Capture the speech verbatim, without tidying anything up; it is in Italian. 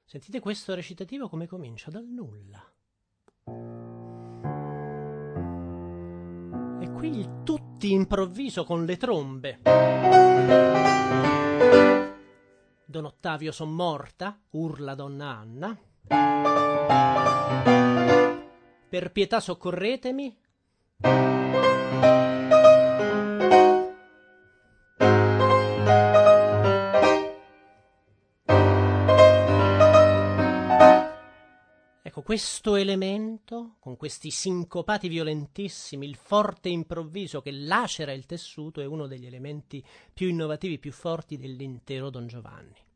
Sentite questo recitativo come comincia dal nulla. E qui il tutti improvviso con le trombe. Don Ottavio son morta, urla donna Anna. Per pietà soccorretemi. Ecco, questo elemento, con questi sincopati violentissimi, il forte improvviso che lacera il tessuto, è uno degli elementi più innovativi, più forti dell'intero Don Giovanni.